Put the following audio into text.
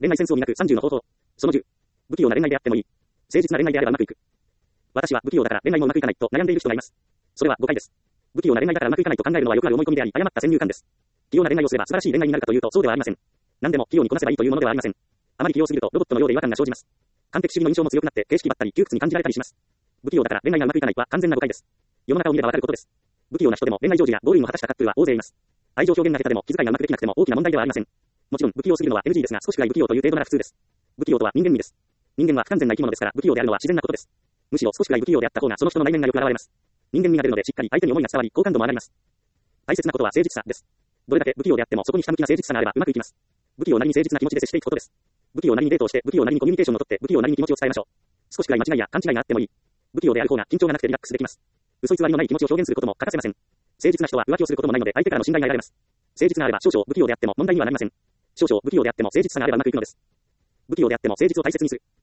恋愛戦争になく30の方法。その10。不器用な恋愛であってもいい。誠実な恋愛であればうまくいく。私は不器用だから恋愛もうまくいかないと悩んでいる人がいます。それは誤解です。不器用な恋愛だからうまくいかないと考えるのはよくある思い込みであり、誤った先入観です。器用な恋愛をすれば素晴らしい恋愛になるかというとそうではありません。何でも器用にこなせばいいというものではありません。あまり器用すぎるとロボットのようで違和感が生じます。完璧主義の印象も強くなって形式ばったり窮屈に感じられたりします。不器用だから恋愛がうまくいかないは完全な誤解です。世の中を見ればわかることです。不器用な人でも恋愛成就やゴールインを果たしたカップルは大勢います。愛情表現が下手でも気遣いがうまくできなくても大きな問題ではありません。もちろん不器用すぎるのは NG ですが少しくらい不器用という程度なら普通です。不器用とは人間味です。人間は不完全な生き物ですから不器用であるのは自然なことです。むしろ少しくらい不器用であった方がその人の内面がよく現れます。人間味が出るのでしっかり相手に思いが伝わり好感度も上がります。大切なことは誠実さです。どれだけ不器用であってもそこにひたむきな誠実さがあればうまくいきます。不器用なりに誠実な気持ちで接していくことです。不器用なりにデートをして不器用なりにコミュニケーションをとって不器用なりに気持ちを伝えましょう。少しくらい間違いや勘違いがあってもいい。不器用である方が緊張がなくてリラックスできます。嘘偽りのない気持ちを表現することも欠かせません。誠実な人は浮気をすることもないので相手からの信頼が得られます。誠実があれば少々不器用であっても問題にはなりません。少々不器用であっても誠実さがあればうまくいくのです。不器用であっても誠実を大切にする。